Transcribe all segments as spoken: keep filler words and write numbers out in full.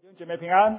弟兄姐妹平安，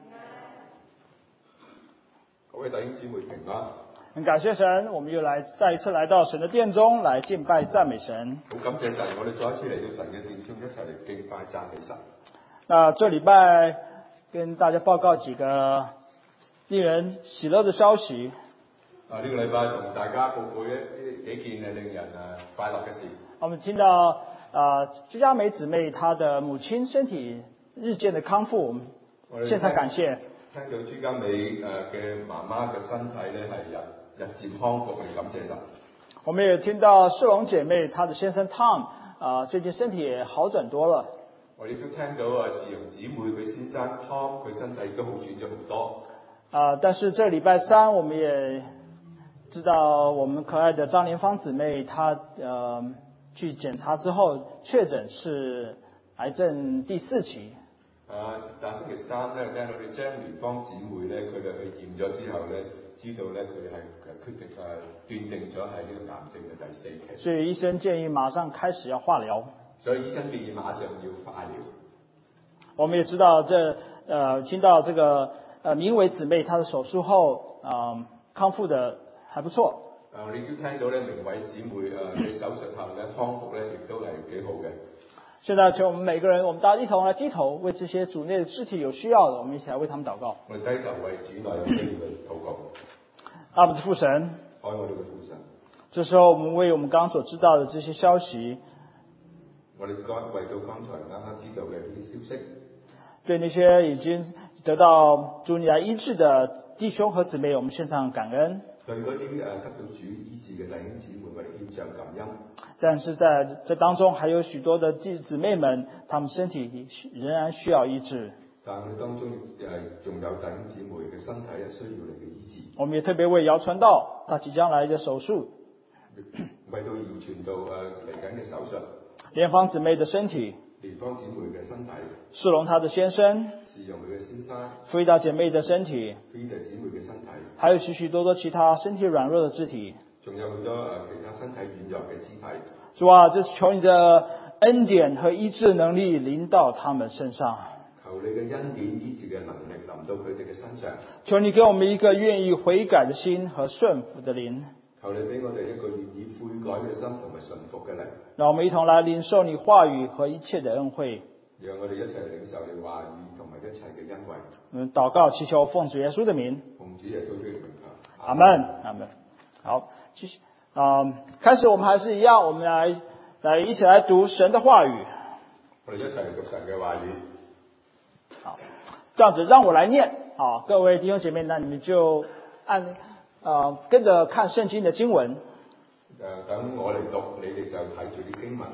各位弟兄姊妹平安。 很感谢神，我们又来再一次来到神的殿中来敬拜赞美神。 好感謝神，我哋再一次嚟到神嘅殿中，一齊嚟敬拜讚美神。 那這禮拜跟大家報告幾個令人喜樂的消息。 啊，呢、這個禮拜同大家報告一幾件誒令人誒快樂嘅事。 我們聽到啊，朱家美姊妹她的母親身體日漸的康復，我們獻上感謝。 聽到朱家美誒嘅媽媽嘅身體咧係日日漸康復，我哋感謝神。 我們也聽到世龍姐妹她的先生 Tom 啊，最近身體也好轉多了。 我哋都聽到啊，世龍姊妹佢先生 Tom 佢身體都好轉咗好多。 啊，但是這禮拜三我們也知道我們可愛的張連芳姊妹她呃去檢查之後確診是癌症第四期。 啊！但星期三咧，聽到你張連芳姊妹咧，佢哋去驗咗之後咧，知道咧佢係誒決定誒斷定咗係呢個癌症嘅第四期。 所以醫生建議馬上開始要化療。 所以醫生建議馬上要化療。 我們也知道這呃聽到這個呃明偉姊妹她的手術後啊、呃、康復得還不錯。 啊！你都聽到咧，明偉姊妹誒嘅手術後咧康復咧，亦都係幾好嘅。 現在請我們每個人，我們大家一同來低頭，為這些主內的肢體有需要的，我們一起來為他們禱告。 我哋低頭為主內有需要嘅禱告。 阿們的父神， 愛我哋嘅父神。 這時候我們為我們剛剛所知道的這些消息， 我哋剛為到剛才啱啱知道嘅呢啲消息， 對那些已經得到主你來醫治的弟兄和姊妹，我們獻上感恩。 對嗰啲誒得到主醫治嘅弟兄姊妹，我哋獻上感恩。 但是在這當中還有許多的弟姊妹們，他們身體仍然需要醫治。 但係當中誒仲有弟兄姊妹嘅身體係需要你嘅醫治。 我們也特別為姚傳道他即將來嘅手術， 為到姚傳道誒嚟緊嘅手術， 連芳姊妹的身體， 連芳姊妹嘅身體， 世龍他的先生， 世榮佢嘅先生， 菲達姐妹的身體， 菲達姊妹嘅身體， 還有許許多多其他身體軟弱的肢體。 仲有好多誒其他身體軟弱嘅肢體。 主啊，這是求你的恩典和醫治能力臨到他們身上。 求你嘅恩典醫治嘅能力臨到佢哋嘅身上。 求你給我們一個願意悔改的心和順服的靈。 求你俾我哋一個願意悔改嘅心同埋順服嘅靈。 讓我們一同來領受你話語和一切的恩惠。 讓我哋一齊領受你話語同埋一切嘅恩惠。 嗯，禱告祈求奉主耶穌的名。 奉主耶穌的名求。 阿門，阿門。好，繼續。啊、嗯，開始我們還是一樣，我們來來一起來讀神的話語。 我哋一齊嚟讀神嘅話語。 好，這樣子讓我來念。好，各位弟兄姐妹，那你們就按呃跟着看聖經的經文。 誒，等我嚟讀，你哋就睇住啲經文。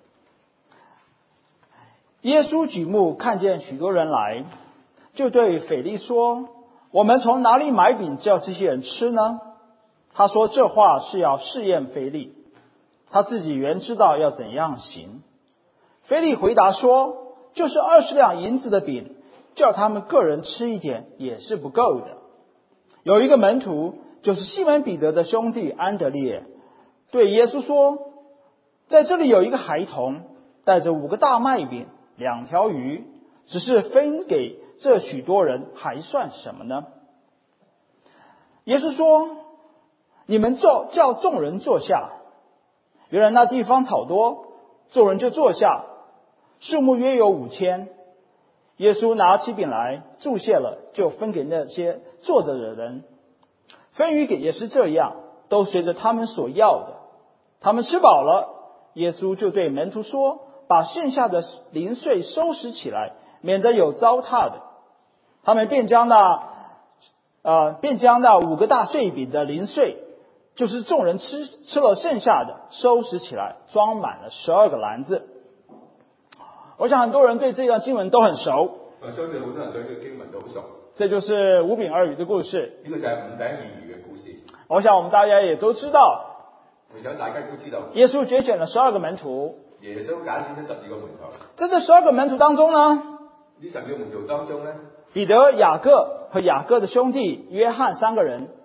耶穌舉目看見許多人來，就對腓力說：我們從哪裡買餅叫這些人吃呢？他說這話是要試驗腓力，他自己原知道要怎樣行。腓力回答說：就是二十兩銀子的餅，叫他們個人吃一點也是不夠的。有一個門徒，就是西門彼得的兄弟安德烈，對耶穌說：在這裡有一個孩童，帶着五個大麥餅、兩條魚，只是分給這許多人，還算什麼呢？耶穌說：你們叫叫眾人坐下。原來那地方草多，眾人就坐下，數目約有五千。耶穌拿起餅來，祝謝了，就分給那些坐着的人。分魚給也是這樣，都隨着他們所要的。他們吃飽了，耶穌就對門徒說：把剩下的零碎收拾起來，免得有糟蹋的。他們便將那呃，便將那五個大碎餅的零碎，就是眾人吃吃了剩下的，收拾起來，裝滿了十二個籃子。我想很多人對這段經文都很熟。 我相信好多人對呢個經文都好熟。 這就是五餅二魚的故事。 呢個就係五餅二魚嘅故事。 我想我們大家也都知道。 我想大家都知道。 耶穌揀選了十二個門徒。 耶穌揀選咗十二個門徒。 在這十二個門徒當中呢， 呢十二個門徒當中呢， 彼得、雅各和雅各的兄弟約翰三個人。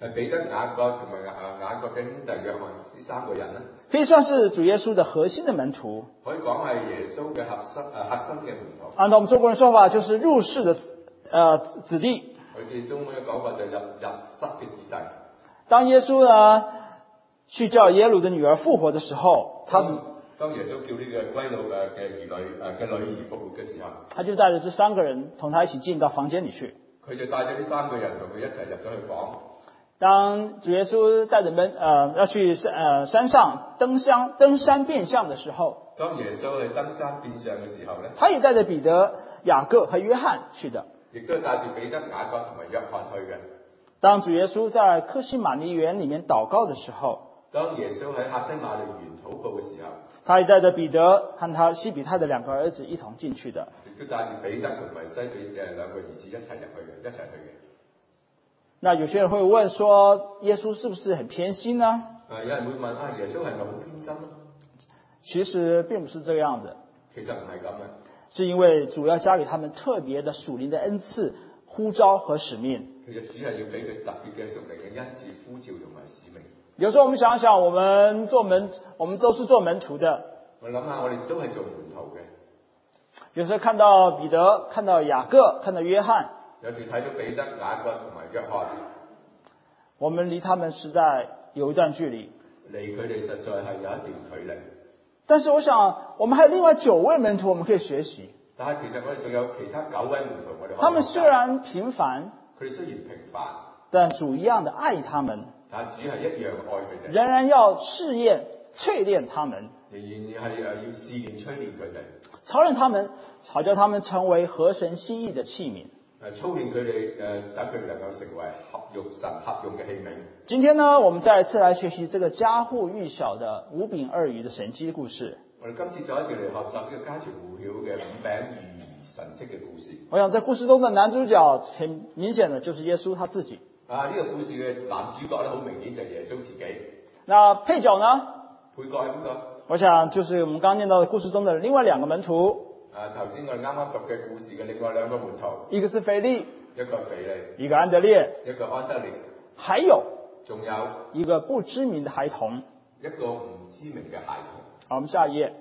誒彼得、雅各同埋啊雅各嘅兄弟約翰呢三個人咧， 可以算是主耶穌的核心的門徒。 可以講係耶穌嘅核心誒核心嘅門徒。 按照我們中國人說法，就是入世的呃子弟。 佢哋中文嘅講法就係入入室嘅子弟。 當耶穌呢去叫耶魯的女兒復活的時候，他當耶穌叫呢個歸老嘅嘅兒女誒嘅女兒復活嘅時候， 他就帶着這三個人同他一起進到房間裏去。 佢就帶咗呢三個人同佢一齊入咗去房。 當主耶穌帶着們呃要去呃山上登山登山變像的時候， 當耶穌去登山變像嘅時候咧， 他也帶着彼得、雅各和約翰去的。 亦都帶住彼得、雅各同埋約翰去嘅。 當主耶穌在客西馬尼園裏面禱告的時候， 當耶穌喺客西馬尼園禱告嘅時候， 他也帶着彼得和他西比泰的兩個兒子一同進去的。 亦都帶住彼得同埋西比誒兩個兒子一齊入去嘅，一齊去嘅。 那有些人會問說，耶穌是不是很偏心呢？ 啊，有人會問啊，耶穌係咪好偏心呢？ 其實並不是這樣的， 其實唔係咁嘅， 是因為主要加給他們特別的屬靈的恩賜、呼召和使命。 其實主係要俾佢特別嘅屬靈嘅恩賜、呼召同埋使命。 有時候我們想想，我們做門，我們都是做門徒的。 我諗下，我哋都係做門徒嘅。 有時候看到彼得，看到雅各，看到約翰， 有時睇到彼得、雅各同埋約翰， 我們離他們實在有一段距離， 離佢哋實在係有一段距離。 但是我想，我們還有另外九位門徒，我們可以學習。 但係其實我哋仲有其他九位門徒，我哋可以學習。 他們雖然平凡， 佢哋雖然平凡， 但主一樣的愛他們， 但主係一樣愛佢哋， 仍然要試驗、淬煉他們， 仍然係誒要試驗、淬煉佢哋， 操練他們，好叫他們成為合神心意的器皿。 誒操練佢哋誒，等佢哋能夠成為合用神合用嘅器皿。 今天呢，我們再一次來學習這個家喻戶曉的五餅二魚的神蹟故事。 我哋今次再一次嚟學習呢個家傳戶曉嘅五餅二魚神蹟嘅故事。 我想在故事中的男主角很明顯的就是耶穌他自己。 啊，呢、這個故事嘅男主角咧，好明顯就係耶穌自己。 那配角呢？ 配角係邊個？ 我想就是我們剛念到的故事中的另外兩個門徒。 啊，頭先我哋啱啱讀嘅故事嘅另外兩個門徒， 一個是腓力， 一個腓利， 一個安德烈， 一個安德烈， 還有仲有一個不知名的孩童， 一個唔知名嘅孩童。 好，我們下一頁。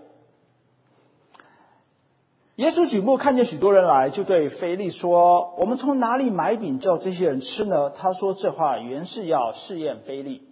耶穌舉目看見許多人來，就對腓力說：我們從哪裡買餅叫這些人吃呢？他說這話原是要試驗腓力。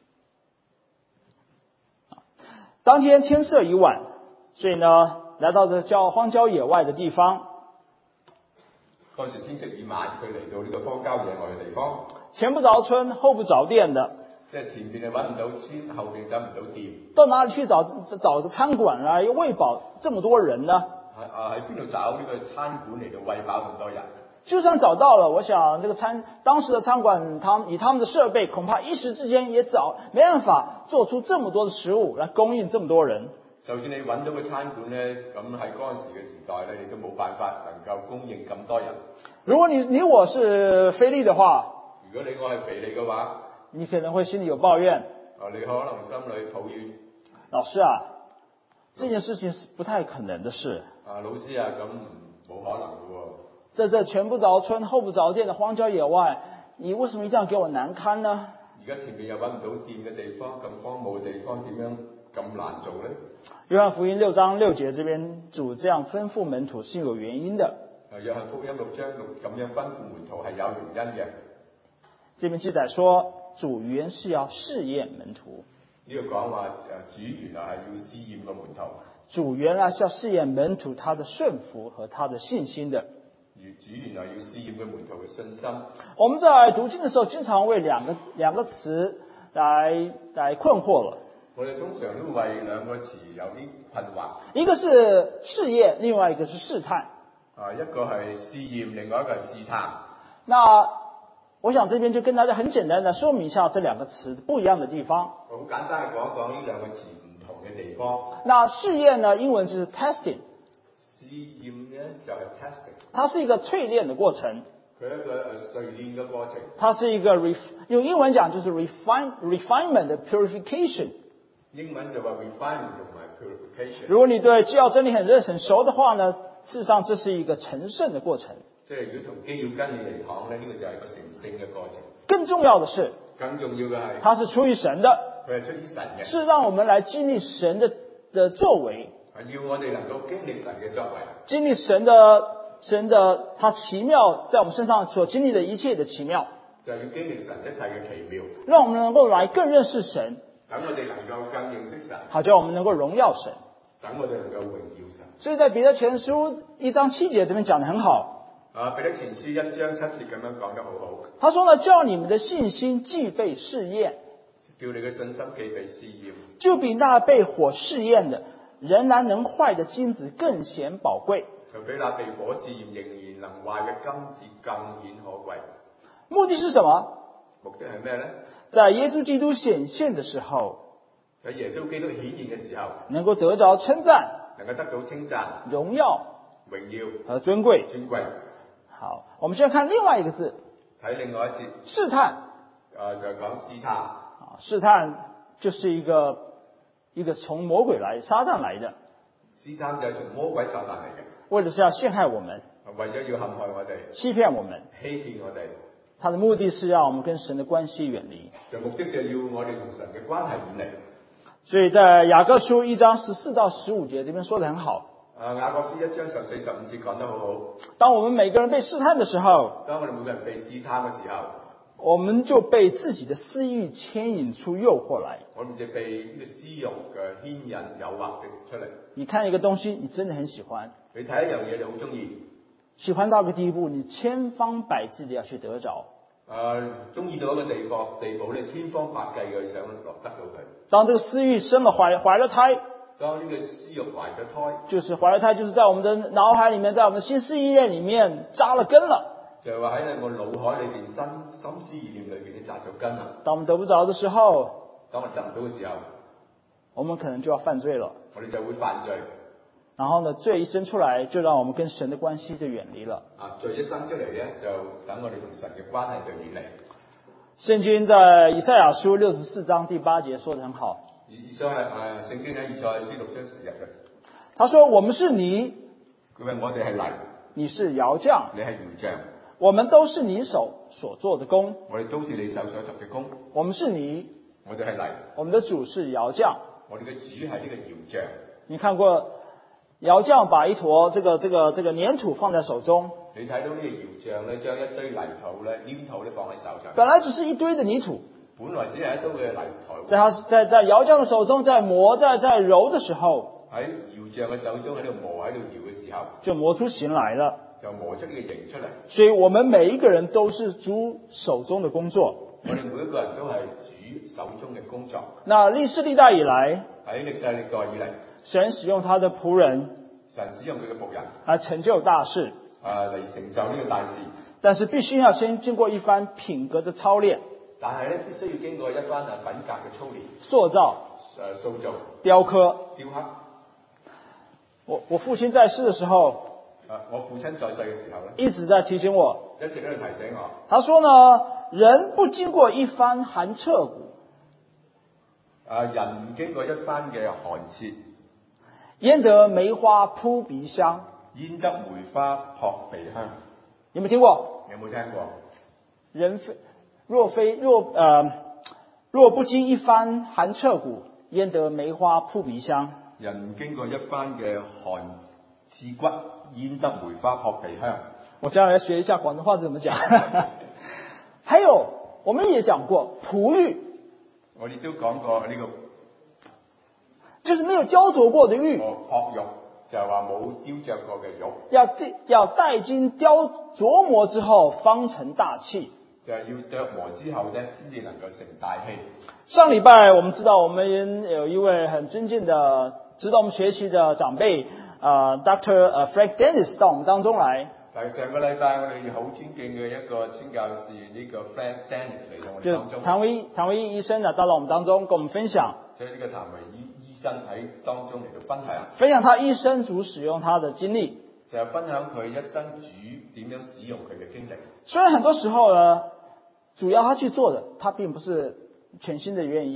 當天天色已晚，所以呢來到這叫荒郊野外的地方。 當時天色已晚，佢嚟到呢個荒郊野外嘅地方， 前不着村後不着店的， 即係前邊係揾唔到村，後邊走唔到店。 到哪裡去找找個餐館來餵飽這麼多人呢？ 啊，喺邊度找呢個餐館嚟到餵飽咁多人？ 就算找到了，我想這個餐當時的餐館，他們以他們的設備，恐怕一時之間也找沒辦法做出這麼多的食物來供應這麼多人。 就算你揾到個餐館咧，咁喺嗰陣時嘅時代咧，你都冇辦法能夠供應咁多人。 如果你你我是腓力的話， 如果你我係腓力嘅話， 你可能會心裡有抱怨。 啊，你可能心裡抱怨， 老師啊，這件事情是不太可能的事。 啊，老師啊，咁冇可能嘅喎。 在這前不着村後不着店的荒郊野外，你為什麼一定要給我難堪呢？ 而家前面又揾唔到店嘅地方，咁荒蕪嘅地方，點樣咁難做呢？ 約翰福音六章六節這邊主這樣吩咐門徒是有原因的。 啊，約翰福音六章六咁樣吩咐門徒係有原因嘅。 這邊記載說，主原是要試驗門徒。 呢個講話誒，主原來係要試驗個門徒。 主原來是要試驗門徒他的順服和他的信心的。 主原來要試驗佢門徒嘅信心。 我們在讀經的時候，經常為兩個兩個詞來來困惑了。 我哋通常都為兩個詞有啲困惑。 一個是試驗，另外一個是試探。 啊，一個係試驗，另外一個係試探。 那我想這邊就跟大家很簡單的說明一下這兩個詞不一樣的地方。 我好簡單講一講呢兩個詞唔同嘅地方。 那試驗呢，英文是 testing。 試驗呢就係 testing。 它是一個淬煉的過程。 佢一個誒淬煉嘅過程。 它是一個 ref 用英文講就是 refine refinement 的 purification。 英文就話 refinement 同埋 purification。 如果你對基要真理很認很熟的話呢，事實上這是一個成聖的過程。 即係如果從基要根嚟講咧，呢、這個就係個成聖嘅過程。 更重要的是， 更重要嘅係， 它是出於神的， 佢係出於神嘅， 是讓我們來經歷神的的作為， 要我哋能夠經歷神嘅作為， 經歷神的神的他奇妙在我們身上所經歷的一切的奇妙， 就係要經歷神一切嘅奇妙， 讓我們能夠來更認識神， 等我哋能夠更認識神， 好叫我們能夠榮耀神， 等我哋能夠榮耀神。 所以在彼得前書一章七節這邊講得很好。 啊，彼得前書一章七節咁樣講得好好。 他說呢，叫你們的信心既被試驗， 叫你嘅信心既被試驗， 就比那被火試驗的仍然能壞的金子更顯寶貴。 就比那被火試驗仍然能壞嘅金子更顯可貴。 目的是什麼？ 目的係咩呢？ 在耶穌基督顯現的時候， 喺耶穌基督顯現嘅時候， 能夠得着稱讚、 能夠得到稱讚、 榮耀、 榮耀和尊貴。 尊貴。 好，我們現在看另外一個字， 睇另外一節， 試探。 啊，就係講試探。 啊，試探就是一個一個從魔鬼來、撒旦來的。 試探就係從魔鬼撒旦嚟嘅， 為的是要陷害我們， 為咗要陷害我哋、 欺騙我們。 欺騙我哋。 他的目的是讓我們跟神的關係遠離。 就目的就要我哋同神嘅關係遠離。 所以在雅各書一章十四到十五節這邊說得很好。 啊，雅各書一章十四十五節講得好好。 當我們每個人被試探的時候， 當我哋每個人被試探嘅時候， 我們就被自己的私欲牽引出誘惑來。 我們就被呢個私欲嘅牽引誘惑嘅出嚟。 你看一個東西，你真的很喜歡， 你睇一樣嘢就好中意， 喜歡到個地步，你千方百計地要去得着。 啊，中意到一個地方地步，你千方百計嘅想落得到佢。 當這個私欲生了懷懷了胎， 當呢個私欲懷咗胎， 就是懷了胎，就是在我們的腦海裡面，在我們的心思意念裡面扎了根了。 就係話喺我腦海裏邊、心心思意念裏邊，你扎咗根啦。 當我們得不着的時候， 當我哋得唔到嘅時候， 我們可能就要犯罪了。 我哋就會犯罪。 然後呢，罪一生出來，就讓我們跟神的關係就遠離了。 啊，罪一生出嚟咧，就等我哋同神嘅關係就遠離。 聖經在以賽亞書六十四章第八節說得很好。 以賽亞誒，聖經喺以賽亞書六章十日嘅。 他說：我們是泥， 佢話我哋係泥， 你是窯匠， 你係窯匠， 我們都是你手所做的工。 我哋都是你手所作嘅工。 我們是泥， 我哋係泥， 我們的主是窯匠。 我哋嘅主係呢個窯匠。 你看過窯匠把一坨這個這個這個粘土放在手中， 你睇到呢個窯匠咧，將一堆泥土咧、黏土咧放喺手上。 本來只是一堆的泥土， 本來只係一堆嘅泥土。 在他在在窯匠的手中，在磨在在揉的時候， 喺窯匠嘅手中喺度磨喺度窯嘅時候， 就磨出形來了。 就磨出呢個形出嚟。 所以我們每一個人都是主手中的工作。 我哋每一個人都係主手中嘅工作。 那歷世歷代以來， 喺歷世歷代以嚟， 神使用他的僕人， 神使用佢嘅僕人， 來成就大事， 啊嚟成就呢個大事。 但是必須要先經過一番品格的操練， 但係咧，必須要經過一番啊品格嘅操練、 塑造、 誒塑造、 雕刻。 雕刻。 我我父親在世的時候， 啊，我父親在世嘅時候咧， 一直在提醒我， 一直喺度提醒我。 他說呢，人不經過一番寒徹骨， 啊，人唔經過一番嘅寒徹， 焉得梅花撲鼻香？ 焉得梅花撲鼻香？ 有冇聽過？ 有冇聽過？ 人非若非若呃若不經一番寒徹骨，焉得梅花撲鼻香？ 人經過一番嘅寒刺骨，焉得梅花撲鼻香？ 我將來學一下廣東話怎麼講。還有，我們也講過璞玉， 我哋都講過呢、這個， 就是沒有雕琢過的玉。 哦，璞玉就係話冇雕琢過嘅玉， 要要帶經雕琢磨之後，方成大器。 就係要琢磨之後咧，先至能夠成大器。 上禮拜我們知道，我們有一位很尊敬的、值得我們學習的長輩，呃，Doctor 呃 Frank Dennis 到我們當中來。 但係上個禮拜我哋好尊敬嘅一個宣教士呢個 Frank Dennis 嚟到我哋當中。 譚維譚維義醫生呢，到了我們當中，跟我們分享。 即係呢個譚維醫醫生喺當中嚟到分享。 分享他一生主使用他的經歷。 就係分享佢一生主點樣使用佢嘅經歷。 雖然很多時候呢，主要他去做的，他並不是全心的願意。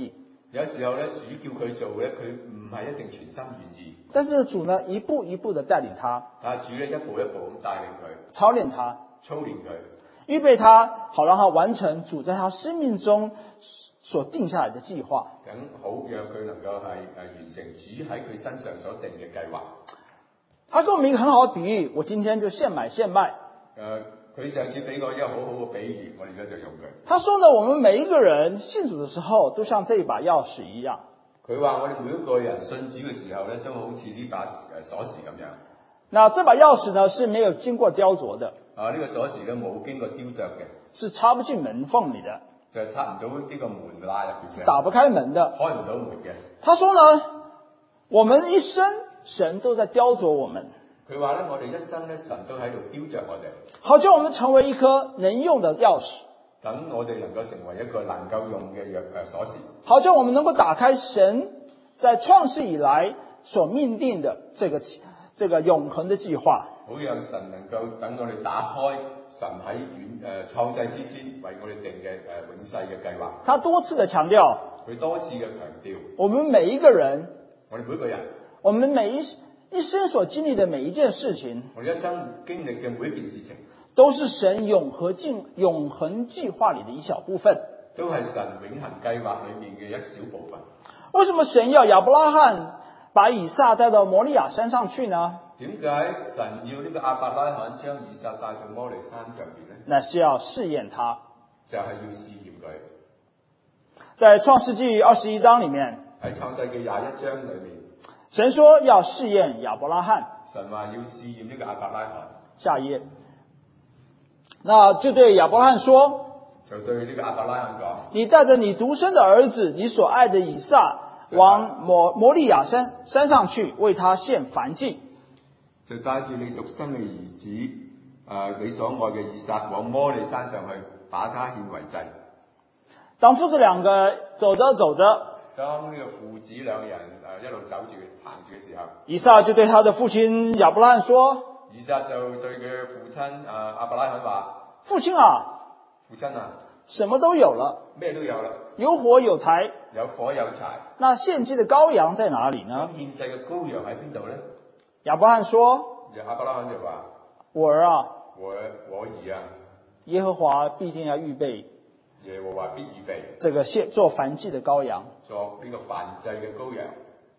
有時候咧，主叫佢做咧，佢唔係一定全心願意。 但是主呢，一步一步的帶領他， 但係主咧一步一步咁帶領佢， 操練他， 操練佢， 預備他，好讓他完成主在他生命中所定下來的計劃。 咁好讓佢能夠係誒完成主喺佢身上所定嘅計劃。 他給我們一個很好的比喻，我今天就現買現賣。 誒，佢上次俾我一個好好嘅比喻，我哋而家就用佢。 他說呢，我們每一個人信主的時候，都像這一把鑰匙一樣。 佢話我哋每一個人信主嘅時候咧，都好似呢把誒鎖匙咁樣。 那這把鑰匙呢，是沒有經過雕琢的。 啊，呢個鎖匙咧冇經過雕琢嘅， 是插不進門縫裏的， 就係插唔到呢個門罅入邊嘅， 打不開門的， 開唔到門嘅。 他說呢，我們一生神都在雕琢我們。 佢話咧，我哋一生咧，神都喺度雕琢我哋， 好叫我們成為一顆能用的鑰匙， 等我哋能夠成為一個能夠用嘅鑰誒鎖匙， 好叫我們能夠打開神在創世以來所命定的這個這個永恆的計劃， 好讓神能夠等我哋打開神喺遠誒創世之先為我哋定嘅誒永世嘅計劃。 他多次的強調， 佢多次嘅強調， 我們每一個人， 我哋每個人， 我們每一一生所經歷的每一件事情， 我哋一生經歷嘅每一件事情， 都是神永恆計永恆計劃裏的一小部分， 都係神永恆計劃裏面嘅一小部分。 為什麼神要亞伯拉罕把以撒帶到摩利亞山上去呢？ 點解神要呢個亞伯拉罕將以撒帶到摩利山上邊呢？ 那是要試驗他， 就係要試驗佢。 在創世紀二十一章裏面， 喺創世記廿一章裏面， 神說要試驗亞伯拉罕。 神話要試驗呢個亞伯拉罕。 下一頁，那就對亞伯拉罕說， 就對呢個亞伯拉罕講： 你帶着你獨生的兒子，你所愛的以撒，往摩摩利亞山山上去，為他獻燔祭。 就帶住你獨生嘅兒子，誒、呃，你所愛嘅以撒，往摩利山上去，把他獻為祭。 當父子兩個走着走着， 當呢個父子兩人誒、呃、一路走住行住嘅時候， 以撒就對他的父親亞伯拉罕說： 以撒就對佢父親誒亞伯拉罕話： 父親啊， 父親啊， 什麼都有了， 咩都有啦， 有火有柴， 有火有柴。 那獻祭的羔羊在哪裡呢？ 獻祭嘅羔羊喺邊度咧？ 亞伯拉罕說： 亞伯拉罕就話： 我兒啊， 我我兒啊， 耶和華必定要預備耶和華必預備這個獻做燔祭的羔羊。 作呢個燔祭嘅羔羊。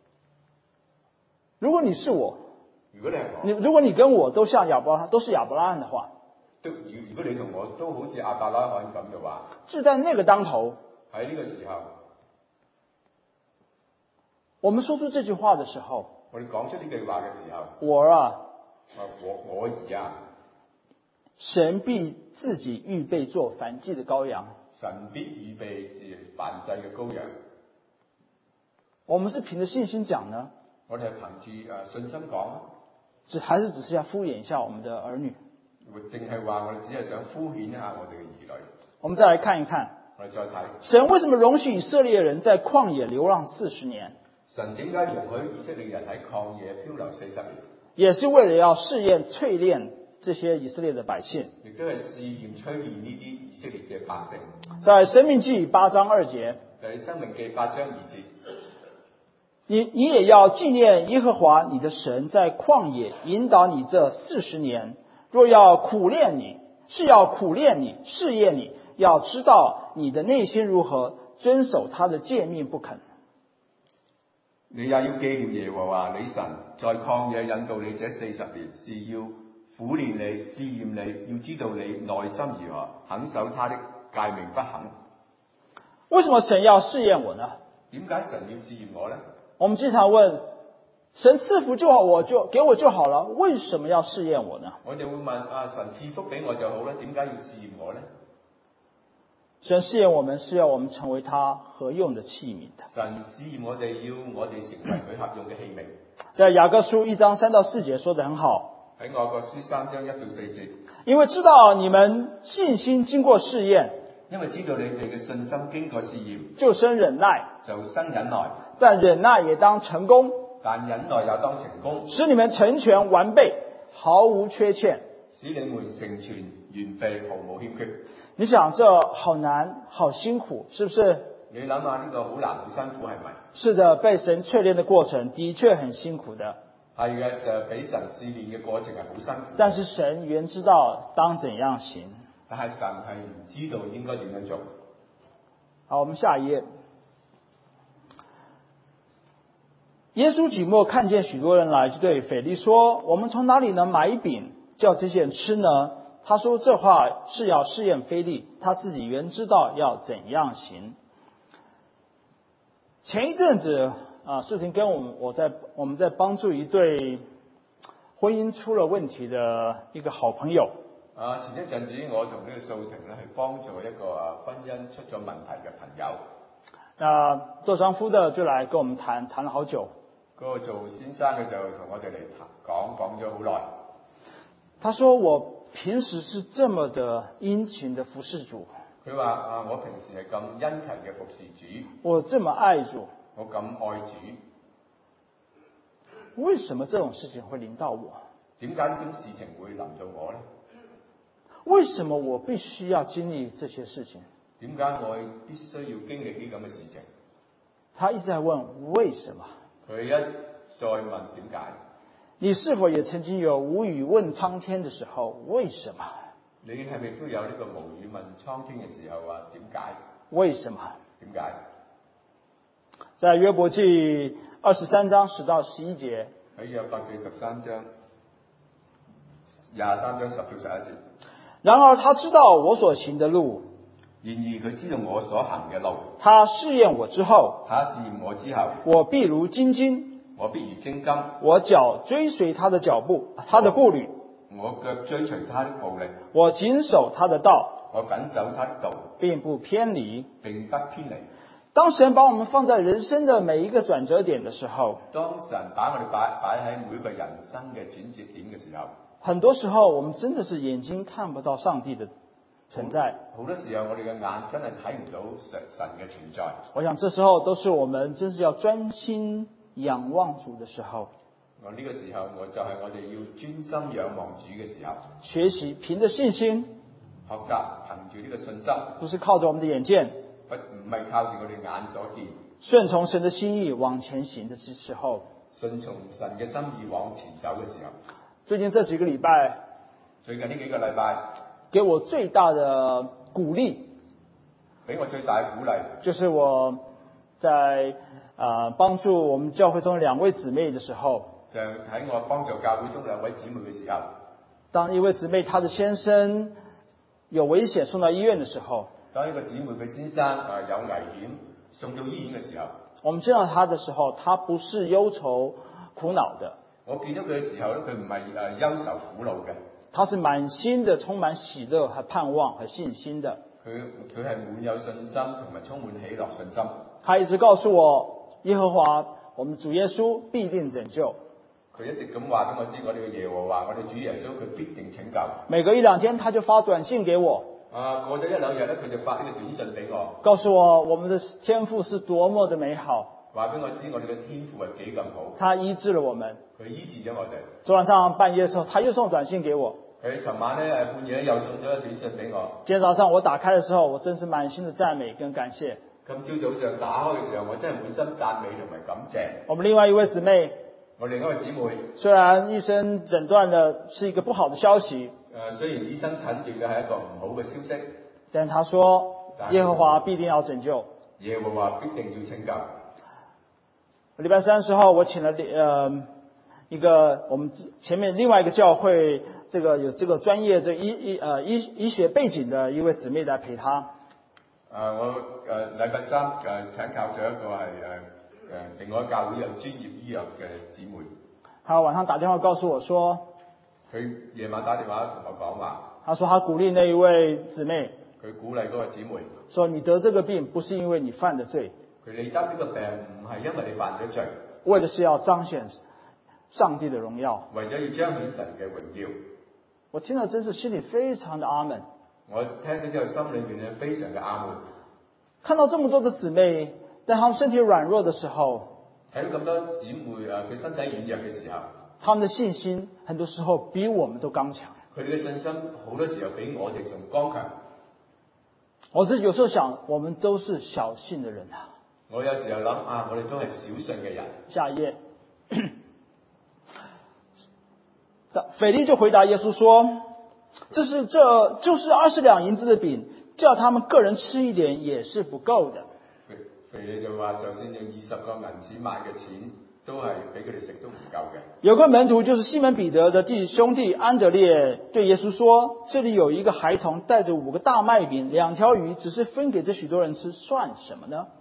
如果你是我， 如果你係我， 你如果你跟我都像亞伯拉都是亞伯拉罕的話， 都如如果你同我都好似亞伯拉罕咁嘅話， 就在那個當頭， 喺呢個時候， 我們說出這句話的時候， 我哋講出呢句話嘅時候， 我兒啊， 我我兒啊， 神必自己預備做燔祭的羔羊。 神必預備燔祭嘅羔羊。 我們是憑着信心講呢， 我哋係憑住誒信心講， 只還是只是要敷衍一下我們的兒女？ 定係話我哋只係想敷衍一下我哋嘅兒女？ 我們再來看一看， 我哋再睇神為什麼容許以色列人在曠野流浪四十年？ 神點解容許以色列人喺曠野漂流四十年？ 也是為了要試驗淬煉這些以色列的百姓。 亦都係試驗淬煉呢啲以色列嘅百姓。 在申命記八章二節， 就係申命記八章二節， 你你也要紀念耶和華你的神在曠野引導你這四十年，若要苦練你，是要苦練你，試驗你，要知道你的內心如何，遵守他的誡命不肯。 你也要紀念耶和華你神在曠野引導你這四十年，是要苦練你、試驗你，要知道你內心如何，肯守他的誡命不肯。 為什麼神要試驗我呢？ 點解神要試驗我呢？ 我們經常問，神賜福就好，我就給我就好了，為什麼要試驗我呢？ 我就會問啊，神賜福俾我就好啦，點解要試驗我呢？ 神試驗我們是要我們成為他合用的器皿的。 神試驗我哋，要我哋成為佢合用嘅器皿。 在雅各書一章三到四節說得很好。 喺雅各書三章一到四節， 因為知道你們信心經過試驗， 因為知道你哋嘅信心經過試驗， 就生忍耐， 就生忍耐。 但忍耐也當成功， 但忍耐也當成功， 使你們成全完備，毫無缺欠。 使你們成全完備，毫無欠缺。 你想這好難好辛苦，是不是？ 你諗下呢個好難好辛苦係咪？ 是的，被神淬炼的過程的確很辛苦的。 係嘅，誒俾神試煉嘅過程係好辛苦。 但是神原知道當怎樣行。 但係神係唔知道應該點樣做。 好，我們下一頁。耶穌舉目看見許多人來，就對腓力說：我們從哪裡能買餅叫這些人吃呢？他說這話是要試驗腓力，他自己原知道要怎樣行。前一陣子啊，素婷跟我們我在我們在幫助一對婚姻出了問題的一個好朋友。 啊，前一陣子我同呢個素婷咧係幫助一個啊婚姻出咗問題嘅朋友。 那做丈夫的就來跟我們談談了好久。 嗰個做先生嘅就同我哋嚟講講咗好耐。 他說我平時是這麼的殷勤的服侍主。 佢話啊，我平時係咁殷勤嘅服侍主。 我這麼愛主。 我咁愛主。 為什麼這種事情會臨到我？ 點解呢種事情會臨到我呢？ 為什麼我必須要經歷這些事情？ 點解我必須要經歷啲咁嘅事情？ 他一直在問為什麼。 佢一再問點解？ 你是否也曾經有無語問蒼天的時候？為什麼？ 你係咪都有呢個無語問蒼天嘅時候啊？點解？ 為什麼？ 點解？ 在約伯記二十三章十到十一節。 喺約伯記十三章廿三章十到十一節。 然而他知道我所行的路。 然而佢知道我所行嘅路。 他試驗我之後。 他試驗我之後。 我必如精金。 我必如精金。 我腳追隨他的腳步，他的步履。 我腳追隨他的步履。 我謹守他的道。 我謹守他的道， 並不偏離。 並不偏離。 當神把我們放在人生的每一個轉折點的時候， 當神把我哋擺擺喺每個人生嘅轉折點嘅時候， 很多時候我們真的是眼睛看不到上帝的存在。 好多時候我哋嘅眼真係睇唔到神神嘅存在。 我想這時候都是我們真是要專心仰望主的時候。 我呢個時候我就係我哋要專心仰望主嘅時候。 學習憑着信心， 學習憑住呢個信心， 不是靠着我們的眼見， 不唔係靠住我哋眼所見。 順從神的心意往前行的時候， 順從神嘅心意往前走嘅時候。 最近這幾個禮拜， 最近呢幾個禮拜， 給我最大的鼓勵， 俾我最大嘅鼓勵， 就是我在啊、呃、幫助我們教會中兩位姊妹的時候， 就喺我幫助教會中兩位姊妹嘅時候， 當一位姊妹她的先生有危險送到醫院的時候， 當一個姊妹嘅先生啊有危險送到醫院嘅時候， 我們見到他的時候，他不是憂愁苦惱的。 我見到佢嘅時候咧，佢唔係誒憂愁苦惱嘅， 他是滿心的充滿喜樂和盼望和信心的。 佢佢係滿有信心同埋充滿喜樂信心。 他一直告訴我，耶和華，我們主耶穌必定拯救。 佢一直咁話俾我知，我哋嘅耶和華，我哋主耶穌佢必定拯救。 每隔一兩天，他就發短信給我。 啊，過咗一兩日咧，佢就發呢個短信俾我， 告訴我我們的天父是多麼的美好。 話俾我知我哋嘅天父係幾咁好。 他醫治了我們。 佢醫治咗我哋。 昨晚上半夜的時候，他又送短信給我。 佢尋晚咧誒半夜又送咗個短信俾我。 今天早上我打開的時候，我真是滿心的讚美跟感謝。 今朝早上打開嘅時候，我真係滿心讚美同埋感謝。 我們另外一位姊妹， 我另外一位姊妹， 雖然醫生診斷的是一個不好的消息， 誒雖然醫生診斷嘅係一個唔好嘅消息， 但他說耶和華必定要拯救。 耶和華必定要拯救。 禮拜三的時候，我請了呃一個我們前面另外一個教會，這個有這個專業這醫醫呃醫醫學背景的一位姊妹來陪他。 誒、呃、我誒禮拜三誒請教咗一個係誒誒另外教會有專業醫藥嘅姊妹。他晚上打電話告訴我說， 佢夜晚打電話同我講話， 他說他鼓勵那一位姊妹， 佢鼓勵嗰個姊妹， 說你得這個病不是因為你犯的罪， 佢你得呢個病唔係因為你犯咗罪， 為的是要彰顯上帝的榮耀， 為咗要彰顯神嘅榮耀。 我聽了真是心裏非常的阿門。 我聽到之後心裏面咧非常嘅阿門。 看到這麼多的姊妹，但他們身體軟弱的時候， 睇到咁多姊妹啊，佢身體軟弱嘅時候， 他們的信心很多時候比我們都剛強。 佢哋嘅信心好多時候比我哋仲剛強。 我自己有时候想，我们都是小信的人啊。 我有時候諗啊，我哋都係小信嘅人。 下一頁，腓利就回答耶穌說：“這是這就是二十兩銀子的餅，叫他們個人吃一點也是不夠的。” 腓利就話，就算用二十個銀錢買嘅錢，都係俾佢哋食都唔夠嘅。 有個門徒就是西門彼得的弟兄弟安德烈，對耶穌說：“這裡有一個孩童帶着五個大麥餅、兩條魚，只是分給這許多人吃，算什麼呢？”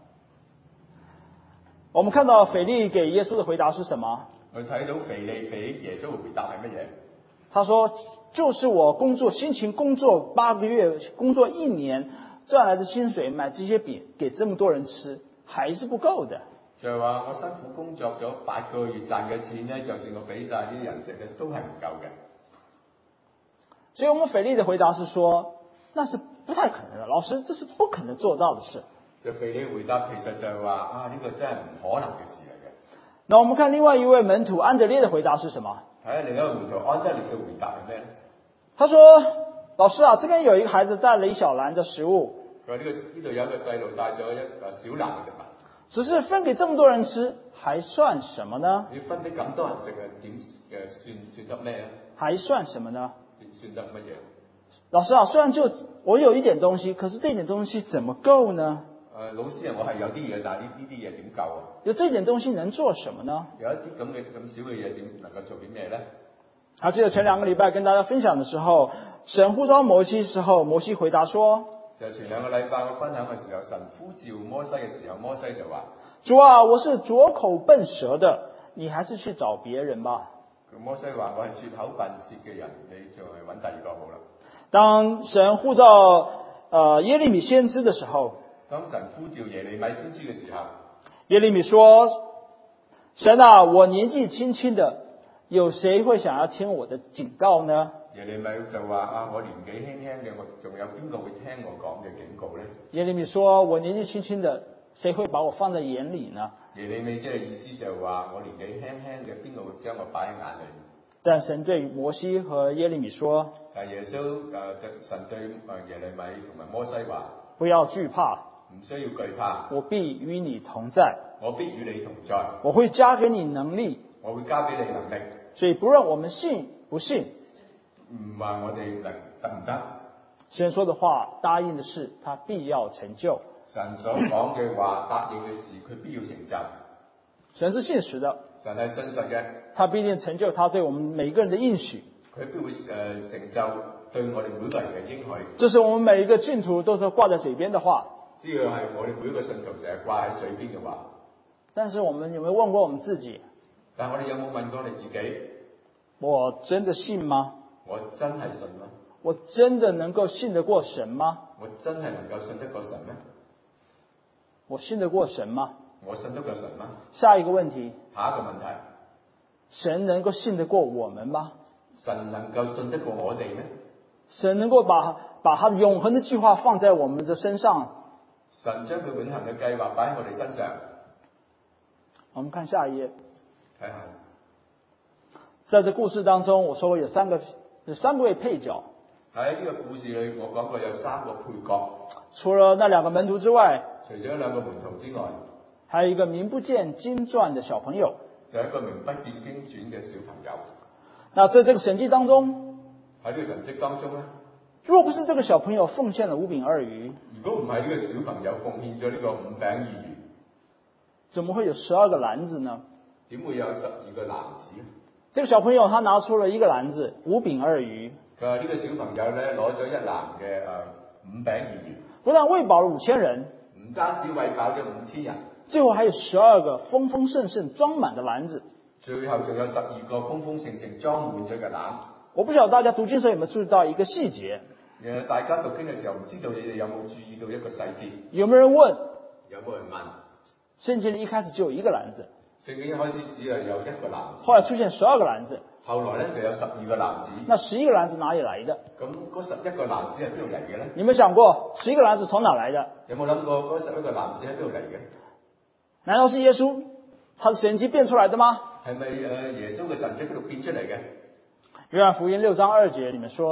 我們看到腓利給耶穌的回答是什麼？ 我睇到腓利俾耶穌嘅回答係乜嘢？ 他說：“就是我工作辛勤工作八個月，工作一年賺來的薪水，買這些餅給這麼多人吃，還是不夠的。” 就係話我辛苦工作咗八個月賺嘅錢咧，就算我俾晒啲人食嘅，都係唔夠嘅。 所以我們腓利的回答是說，那是不太可能的，老師，這是不可能做到的事。 就腓利回答其實就係話啊，呢、這個真係唔可能嘅事嚟嘅。 那我們看另外一位門徒安德烈的回答是什麼？ 睇下另一個門徒安德烈嘅回答係咩咧？ 他說：“老師啊，這邊有一個孩子帶了一小籃的食物。” 佢話呢個呢度有一個細路帶咗一個小籃嘅食物。 只是分給這麼多人吃，還算什麼呢？ 你分俾咁多人食啊，點嘅算算得咩啊？ 還算什麼呢？ 算得乜嘢？ 老師啊，雖然就我有一點東西，可是這點東西怎麼夠呢？ 誒、呃，老師啊，我係有啲嘢，但係呢呢啲嘢點夠啊？ 有這點東西能做什麼呢？ 有一啲咁嘅咁少嘅嘢，點能夠做啲咩咧？ 還記得前兩個禮拜跟大家分享的時候，神呼召摩西時候，摩西回答說。 就前兩個禮拜我分享嘅時候，神呼召摩西嘅時候，摩西就話： 主啊，我是拙口笨舌的，你還是去找別人吧。 摩西話：我係拙口笨舌嘅人，你就去揾第二個好啦。 當神呼召呃耶利米先知的時候， 當神呼召耶利米先知嘅時候， 耶利米說：神啊，我年紀輕輕的，有誰會想要聽我的警告呢？ 耶利米就話：啊，我年紀輕輕嘅，我仲有邊個會聽我講嘅警告咧？ 耶利米說：我年紀輕輕的，誰會把我放在眼裏呢？ 耶利米即係意思就係話：我年紀輕輕嘅，邊個會將我擺喺眼裏？ 但神對摩西和耶利米說： 但耶穌誒、呃、神對誒耶利米同埋摩西話： 不要懼怕， 唔需要懼怕， 我必與你同在， 我必與你同在， 我會加給你能力， 我會加俾你能力。 所以不論我們信不信， 唔話我哋能得唔得？ 神說的話，答應的事，他必要成就。 神所講嘅話，答應嘅事，佢必要成就。 神是信實的， 神係信實嘅， 他必定成就他對我們每一個人的應許。 佢必會誒、呃、成就對我哋每個人嘅應許。 這是我們每一個信徒都是掛在嘴邊的話。 呢個係我哋每一個信徒成日掛喺嘴邊嘅話。 但是我們有沒有問過我們自己？ 但係我哋有冇問過你自己？ 我真的信嗎？ 我真係信嗎？ 我真的能夠信得過神嗎？ 我真係能夠信得過神咩？ 我信得過神嗎？ 我信得過神嗎？ 下一個問題。 下一個問題。 神能夠信得過我們嗎？ 神能夠信得過我哋咩？ 神能夠把把他永恆的計劃放在我們的身上？ 神將佢永恆嘅計劃擺喺我哋身上。 我們看下一頁。 睇下。 在這故事當中，我說過有三個有三位配角。 喺呢個故事裏，我講過有三個配角。 除了那兩個門徒之外， 除咗兩個門徒之外， 還有一個名不見經傳的小朋友。 就係一個名不見經傳嘅小朋友。 那在這個神蹟當中， 喺呢個神蹟當中咧， 若不是這個小朋友奉獻了五餅二魚， 如果唔係呢個小朋友奉獻咗呢個五餅二魚， 怎麼會有十二個籃子呢？ 點會有十二個籃子咧？ 這個小朋友他拿出了一個籃子，五餅二魚。 佢話呢個小朋友咧攞咗一籃嘅誒五餅二魚， 不但餵飽了五千人， 唔單止餵飽咗五千人， 最後還有十二個豐豐盛盛裝滿的籃子。 最後仲有十二個豐豐盛盛裝滿咗嘅籃。 我不曉得大家讀經時有沒有注意到一個細節？ 誒，大家讀經嘅時候，唔知道你哋有冇注意到一個細節？ 有沒有人問？ 有冇人問？ 聖經一開始只有一個籃子， 聖經一開始只係有一個籃子， 後來出現十二個籃子， 後來咧就有十二個籃子。 那十一個籃子哪裡來的？ 咁嗰十一個籃子係邊度嚟嘅咧？ 你有冇想過十一個籃子從哪來的？ 有冇諗過嗰十一個籃子喺邊度嚟嘅？ 難道是耶穌他是神蹟變出來的嗎？ 係咪誒耶穌嘅神蹟喺度變出嚟嘅？ 約翰福音六章二節裡面說，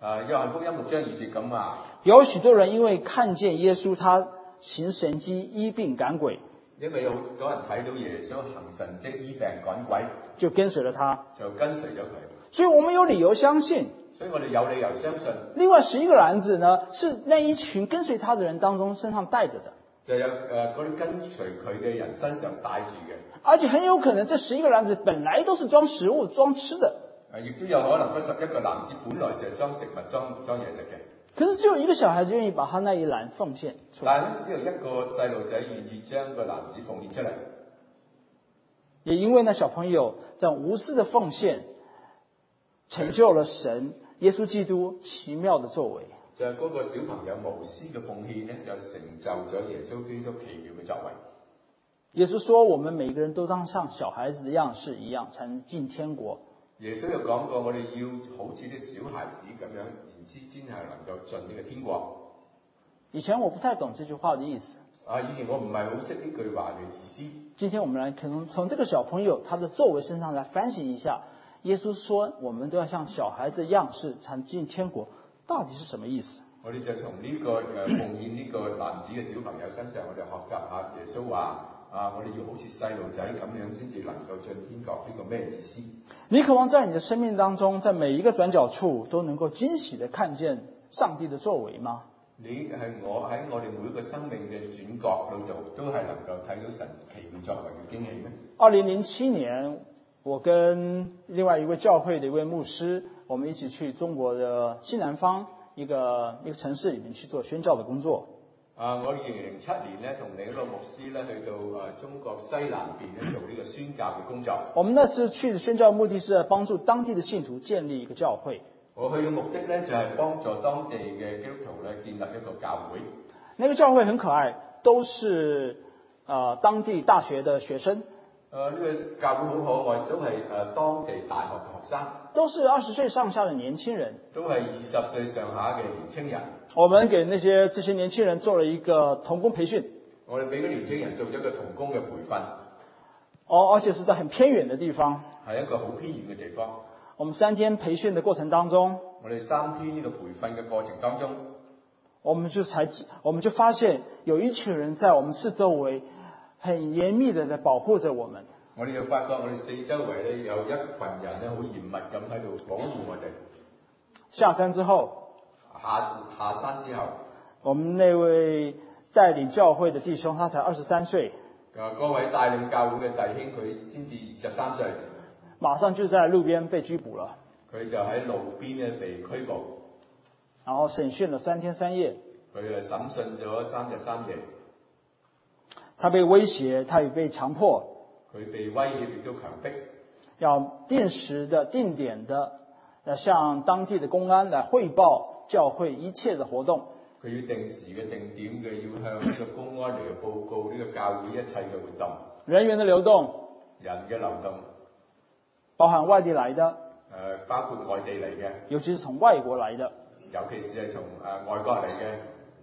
啊，約翰福音六章二節咁話， 有許多人因為看見耶穌他行神蹟醫病趕鬼， 因為有好多人睇到耶穌行神蹟醫病趕鬼， 就跟隨了他。 就跟隨咗佢。 所以我們有理由相信， 所以我哋有理由相信， 另外十一個籃子呢，是那一群跟隨他的人當中身上帶着的， 就有誒嗰啲跟隨佢嘅人身上帶住嘅。 而且很有可能這十一個籃子本來都是裝食物、裝吃的。 誒，亦都有可能嗰十一個籃子本來就係裝食物、裝裝嘢食嘅。 可是只有一個小孩子願意把他那一籃奉獻出來， 但係咧，只有一個細路仔願意將個籃子奉獻出嚟。 也因為那小朋友這樣無私的奉獻，成就了神耶穌基督奇妙的作為。 就係嗰個小朋友無私嘅奉獻咧，就成就咗耶穌基督奇妙嘅作為。 耶穌說：我們每個人都當像小孩子的樣式一樣，才能進天國。 耶穌又講過，我哋要好似啲小孩子咁樣，然之先係能夠進呢個天國。 以前我不太懂這句話的意思。 啊，以前我唔係好識呢句話嘅意思。 今天我們來可能從這個小朋友他的作為身上來反省一下，耶穌說我們都要像小孩子樣式才能進天國，到底是什麼意思？ 我哋就從呢、這個誒、呃、奉獻呢個男子嘅小朋友身上，我哋學習下耶穌話。啊！我哋要好似細路仔咁樣，先至能夠進天國，呢個咩意思？ 你渴望在你的生命當中，在每一個轉角處都能夠驚喜地看見上帝的作為嗎？ 你係我喺我哋每一個生命嘅轉角裏度，都係能夠睇到神奇妙作為嘅驚喜咩？二零零七年， 我跟另外一位教會的一位牧師，我們一起去中國的西南方一個一個城市裏面去做宣教的工作。 啊！我二零零七年咧，同另一個牧師咧去到誒中國西南邊咧做呢個宣教嘅工作。 我們那次去的宣教目的是幫助當地的信徒建立一個教會。 我去嘅目的咧就係幫助當地嘅基督徒咧建立一個教會。 那個教會很可愛，都是呃當地大學的學生。 誒呢個教會好可愛，都係誒當地大學嘅學生。 都是二十歲上下的年輕人。 都係二十歲上下嘅年輕人。 我們給那些這些年輕人做了一個童工培訓。 我哋俾嗰年輕人做咗一個童工嘅培訓。 哦，而且是在很偏遠的地方。 係一個好偏遠嘅地方。 我們三天培訓的過程當中， 我哋三天呢個培訓嘅過程當中， 我們就才我們就發現有一群人在我們四周圍很嚴密的在保護着我們。 我哋就發覺我哋四周圍咧有一群人咧好嚴密咁喺度保護我哋。 下山之後， 下下山之後， 我們那位帶領教會的弟兄，他才二十三歲。 誒，嗰位帶領教會嘅弟兄，佢先至二十三歲， 馬上就在路邊被拘捕了。 佢就喺路邊咧被拘捕， 然後審訊了三天三夜。 佢誒審訊咗三日三夜。 他被威脅，他也被強迫。 佢被威脅亦都強迫， 要定時的、定點的，要向當地的公安來匯報教會一切的活動。 佢要定時嘅、定點嘅，要向呢個公安嚟報告呢個教會一切嘅活動。 人員的流動， 人嘅流動， 包含外地來的， 誒、呃，包括外地嚟嘅， 尤其是從外國來的， 尤其是係從誒、呃、外國嚟嘅。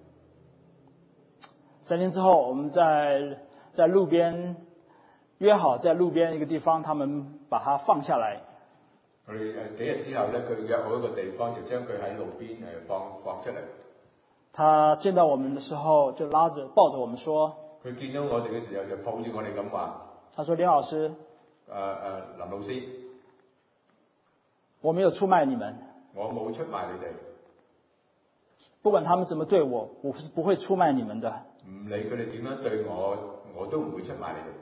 三天之後，我們在在路邊。約好在路邊一個地方，他們把他放下來。 我哋誒幾日之後咧，佢約好一個地方，就將佢喺路邊誒放放出嚟。 他見到我們的時候，就拉着抱着我們說： 佢見到我哋嘅時候，就抱住我哋咁話。 他說：林老師，誒誒、 呃，林老師， 我沒有出賣你們， 我冇出賣你哋。 不管他們怎麼對我，我是不會出賣你們的。 唔理佢哋點樣對我，我都唔會出賣你哋。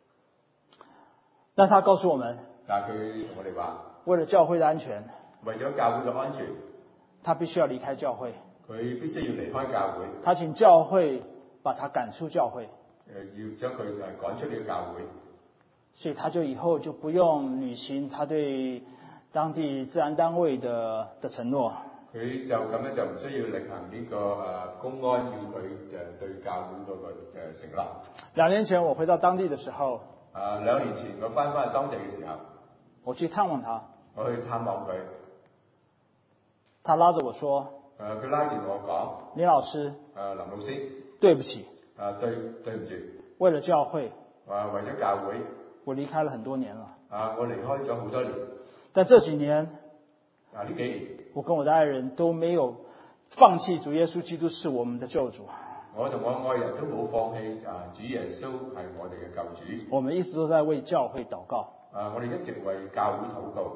但他告訴我們， 但係佢同我哋話， 為了教會的安全， 為咗教會嘅安全， 他必須要離開教會。 佢必須要離開教會。 他請教會把他趕出教會。 誒，要將佢誒趕出呢個教會。 所以他就以後就不用履行他對當地治安單位的的承諾。 佢就咁樣就唔需要履行呢個誒公安要佢誒對教會嗰個誒承諾。 兩年前我回到當地的時候。 啊！兩年前我翻返去當地嘅時候， 我去探望他， 我去探望佢， 他拉着我說： 誒、呃，佢拉住我講， 林老師，誒、 呃，林老師， 對不起， 誒、呃，對對唔住， 為了教會， 話、呃、為咗教會， 我離開了很多年了， 啊、呃，我離開咗好多年， 但這幾年， 啊呢幾年， 我跟我的爱人都没有放棄主耶穌基督是我們的救主。 我同我愛人都冇放棄啊！主耶穌係我哋嘅救主。 我們一直都在為教會禱告。 啊，我哋一直為教會禱告。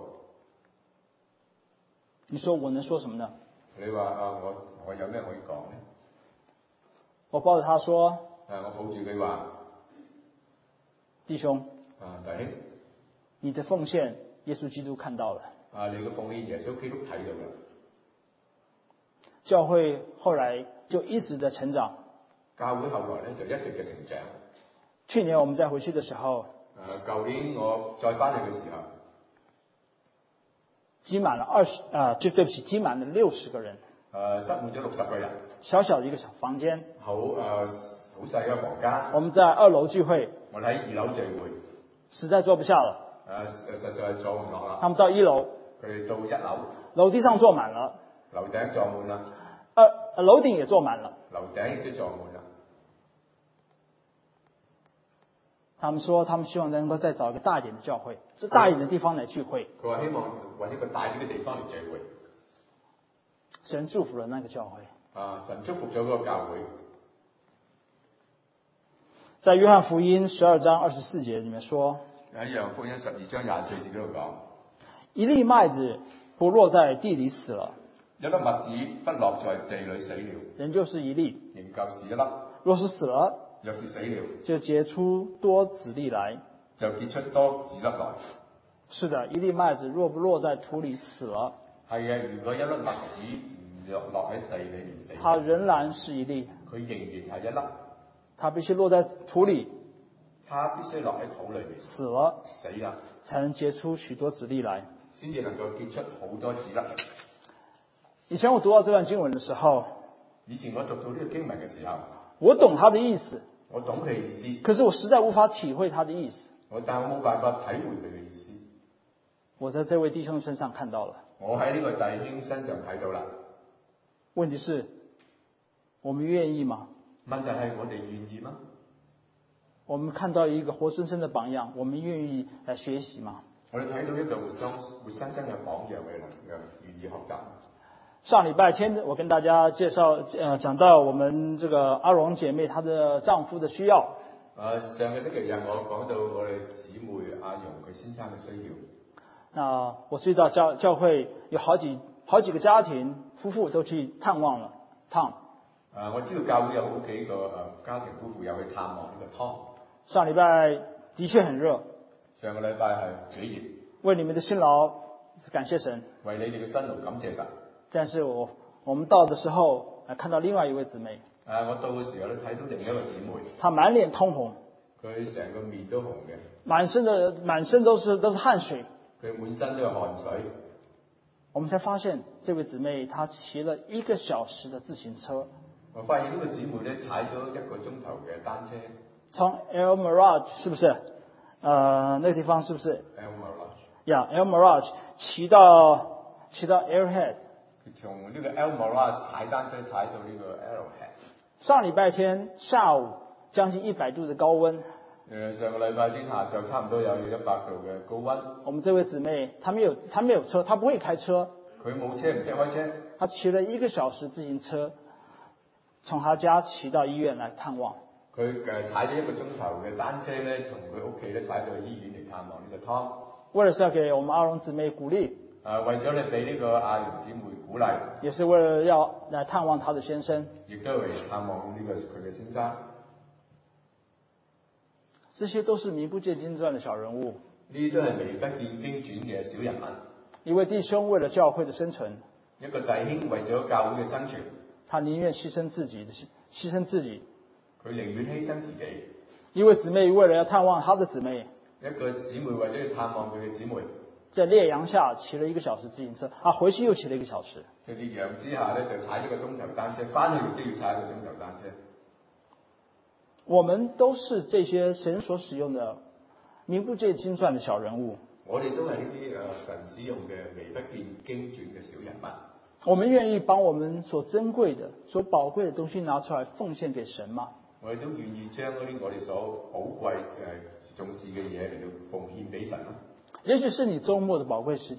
你說我能說什麼呢？ 你話啊，我我有咩可以講呢？ 我抱着他說。 啊，我抱住佢話， 弟兄。 啊，弟兄。 你的奉獻，耶穌基督看到了。 啊，你嘅奉獻，耶穌基督睇到啦。 教會後來就一直的成長。 教會後來咧就一直嘅成長。 去年我們再回去的時候， 誒，舊年我再翻嚟嘅時候， 擠滿了二十，啊，就對不起，擠滿了六十個人。 誒，塞滿咗六十個人。小小的一個小房間。 好誒，好細嘅房間。 我們在二樓聚會。 我哋喺二樓聚會。 實在坐不下了。 誒，實在坐唔落啦。 他們到一樓。 佢哋到一樓。 樓梯上坐滿了。 樓頂坐滿啦。 呃，樓頂也坐滿了。 樓頂亦都坐滿啦。 他們說，他們希望能夠再找一個大一點的教會，是大一點的地方來聚會。 佢話希望揾一個大啲嘅地方嚟聚會。 神祝福了那個教會。 啊，神祝福咗嗰個教會。 在約翰福音十二章二十四節裏面說， 喺約翰福音十二章廿四節嗰度講， 一粒麥子不落在地裏死了， 一粒麥子不落在地裏死了， 人就是一粒， 仍舊是一粒。若是死了， 若是死了， 就結出多子粒來， 就結出多子粒來。 是的，一粒麥子若不落在土裏死了， 係嘅，如果一粒麥子唔落落喺地裏面死， 它仍然是一粒， 佢仍然係一粒。 它必須落在土裏， 它必須落喺土裏面死了， 死啦， 才能結出許多子粒來， 先至能夠結出好多子粒。 以前我讀到這段經文的時候， 以前我讀到呢個經文嘅時候， 我懂它的意思， 我懂佢意思， 可是我實在無法體會它的意思。 我但我冇辦法體會佢嘅意思。 我在這位弟兄身上看到了， 我喺呢個弟兄身上睇到啦。 問題是，我們願意嗎？ 問題係我哋願意嗎？ 我們看到一個活生生的榜樣，我們願意來學習嗎？ 我哋睇到一個活生活生生嘅榜樣，我哋能夠願意學習。 上禮拜天我跟大家介紹，呃，講到我們這個阿榮姐妹她的丈夫的需要。 誒，上個星期日我講到我哋姊妹阿榮佢先生嘅需要。 那我知道教教會有好幾好幾個家庭夫婦都去探望了 Tom。 誒，我知道教會有好幾個誒家庭夫婦有去探望呢個 Tom。 上禮拜的確很熱。 上個禮拜係幾熱。 為你們的辛勞感謝神。 為你哋嘅辛勞感謝神。 但是我我們到的時候，看到另外一位姊妹。 誒，我到嘅時候咧，睇到另一個姊妹。 她滿臉通紅。 佢成個面都紅嘅。 滿身的滿身都是都是汗水。 佢滿身都有汗水。 我們才發現，這位姊妹她騎了一個小時的自行車。 我發現呢個姊妹咧踩咗一個鐘頭嘅單車。 從 El Mirage 是不是？呃，那個地方是不是 ？El Mirage。 呀 ，El Mirage 騎到騎到 Arrowhead。 從呢個 El Mirage 踩單車踩到呢個 Arrowhead。 上禮拜天下午將近一百度的高溫。 誒，上個禮拜天下晝差唔多有一百度嘅高溫。 我們這位姊妹，她沒有她沒有車，她不會開車。 佢冇車，唔識開車。 她騎了一個小時自行車，從她家騎到醫院來探望。 佢誒踩咗一個鐘頭嘅單車咧，從佢屋企咧踩到去醫院嚟探望呢個 Tom。 為了是要給我們阿榮姊妹鼓勵。 誒，為咗你俾呢個阿榮姊妹鼓勵。 也是為了要來探望她的先生。 亦都係探望呢個佢嘅先生。 這些都是名不見經傳的小人物。 呢啲都係名不見經傳嘅小人物。 一位弟兄為了教會的生存。 一個弟兄為咗教會嘅生存。 他寧願犧牲自己，犧牲自己。 佢寧願犧牲自己。 一位姊妹為了要探望她的姊妹。 一個姊妹為咗要探望佢嘅姊妹。 在烈陽下騎了一個小時自行車，啊，回去又騎了一個小時。 在烈陽之下咧，就踩一個鐘頭單車，翻去亦都要踩一個鐘頭單車。 我們都是這些神所使用的名不見經傳的小人物。 我哋都係呢啲誒神使用嘅名不見經傳嘅小人物。 我們願意把我們所珍貴的、所寶貴的東西拿出來奉獻給神嗎？ 我哋都願意將嗰啲我哋所寶貴誒重視嘅嘢嚟到奉獻俾神啦。 也許是你周末的寶貴時間。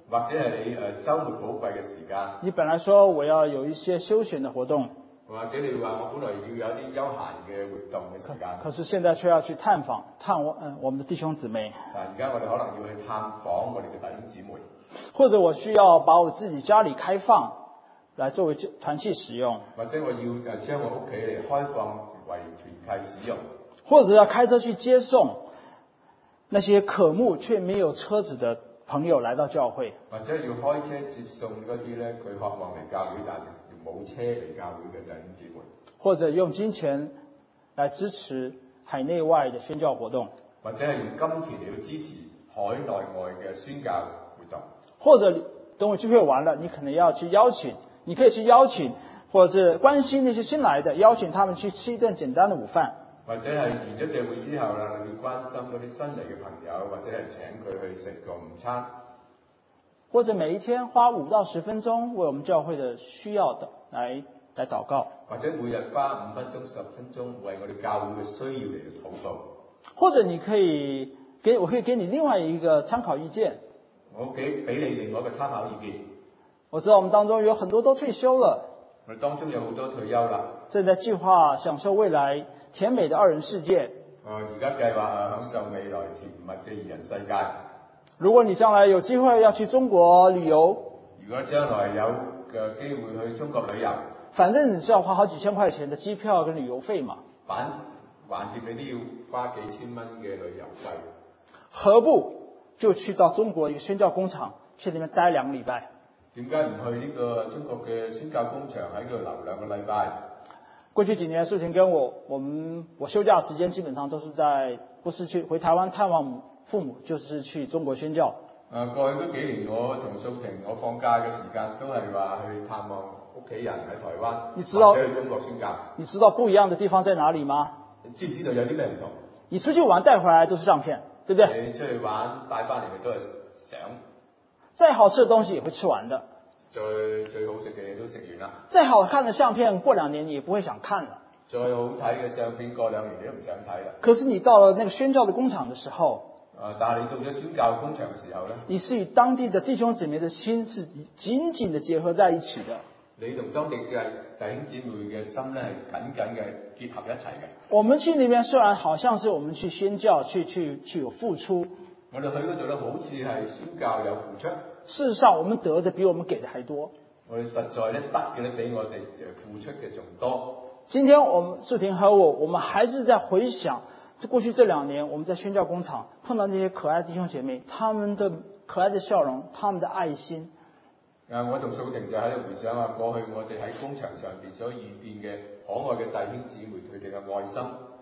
或者係你誒週末寶貴嘅時間， 你本來說我要有一些休閒的活動， 或者你話我本來要有啲休閒嘅活動嘅時間， 可是現在卻要去探訪探望嗯我們的弟兄姊妹， 但而家我哋可能要去探訪我哋嘅弟兄姊妹， 或者我需要把我自己家裏開放，來作為團契使用， 或者我要誒將我屋企嚟開放為團契使用， 或者要開車去接送那些渴慕卻沒有車子的朋友來到教會， 或者要開車接送嗰啲咧佢渴望嚟教會但係冇車嚟教會嘅弟兄姊妹， 或者用金錢來支持海內外的宣教活動， 或者係用金錢嚟到支持海內外嘅宣教活動， 或者等我聚會完了，你可能要去邀請，你可以去邀請，或者是關心那些新來的，邀請他們去吃一頓簡單的午飯。 或者係完咗聚會之後啦，你要關心嗰啲新嚟嘅朋友，或者係請佢去食個午餐， 或者每一天花五到十分鐘為我們教會的需要的來來禱告， 或者每日花五分鐘、十分鐘為我哋教會嘅需要嚟禱告。 或者你可以給我可以給你另外一個參考意見。 我給俾你另外一個參考意見。 我知道我們當中有很多都退休了， 我哋當中有好多退休啦， 正在計劃享受未來甜美的二人世界。 呃而家計劃誒享受未來甜蜜嘅二人世界。 如果你將來有機會要去中國旅遊， 如果將來有嘅機會去中國旅遊， 反正你是要花好幾千塊錢的機票跟旅遊費嘛， 反橫掂你都要花幾千蚊嘅旅遊費， 何不就去到中國一個宣教工廠，去那邊待兩個禮拜？ 點解唔去呢個中國嘅宣教工場喺度留兩個禮拜？ 過去幾年，素婷跟我，我們我休假時間基本上都是在，不是去回台灣探望父母，就是去中國宣教。 誒過去嗰幾年，我同素婷，我放假嘅時間都係話去探望屋企人喺台灣， 你知道或者去中國宣教。 你知道不一樣的地方在哪裡嗎？ 你知唔知道有啲咩唔同？ 你出去玩帶回來都是相片，對不對？ 你出去玩帶翻嚟嘅都係相， 再好吃的東西也會吃完的， 最最好食嘅嘢都食完啦。 再好看的相片，過兩年你也不會想看了。 最好睇嘅相片，過兩年你都唔想睇啦。 可是你到了那個宣教的工廠的時候， 誒，但係你到咗宣教工場嘅時候咧， 你是與當地的弟兄姊妹的心是緊緊的結合在一起的。 你同當地嘅弟兄姊妹嘅心咧係緊緊嘅結合一齊嘅。 我們去那邊雖然好像是我們去宣教，去去去有付出， 我哋去嗰度咧，好似係宣教有付出。 事實上我們得的比我們給的還多。 我哋實在咧得嘅咧比我哋誒付出嘅仲多。 今天我們素婷和我，我們還是在回想，這過去這兩年我們在宣教工廠碰到那些可愛的弟兄姐妹，他們的可愛的笑容，他們的愛心。 誒，我同素婷就喺度回想啊，過去我哋喺工場上邊所遇見嘅可愛嘅弟兄姊妹，佢哋嘅愛心。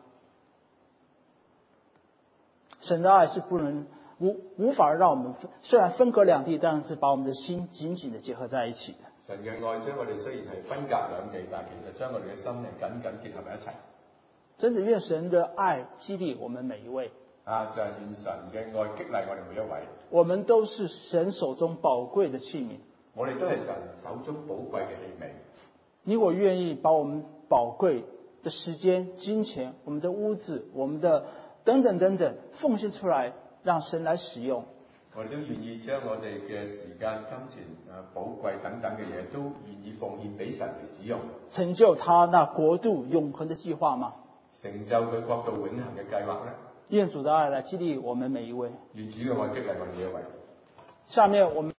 神的愛是不能無無法讓我們雖然分隔兩地，但是把我們的心緊緊的結合在一起的。 神嘅愛將我哋雖然係分隔兩地，但係其實將我哋嘅心係緊緊結合喺一齊。 真的願神的愛激勵我們每一位。 啊，就係願神嘅愛激勵我哋每一位。 我們都是神手中寶貴的器皿。 我哋都係神手中寶貴嘅器皿。 你我願意把我們寶貴的時間、金錢、我們的屋子、我們的等等等等奉獻出來，讓神來使用。 我哋都願意將我哋嘅時間、金錢、誒寶貴等等嘅嘢，都願意奉獻俾神嚟使用， 成就他那國度永恆的計劃嗎？ 成就佢國度永恆嘅計劃咧。 願主的愛來激勵我們每一位。 願主嘅愛激勵我哋每一位。 下面我們。